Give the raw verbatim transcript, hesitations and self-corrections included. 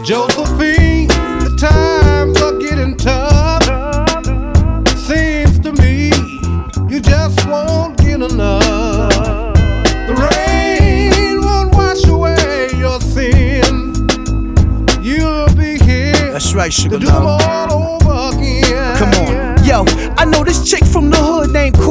Josephine, the times are getting tough. Seems to me you just won't get enough. The rain won't wash away your sin. You'll be here. That's right, sugar to do them all over again. Come on. Yo, I know this chick from the hood named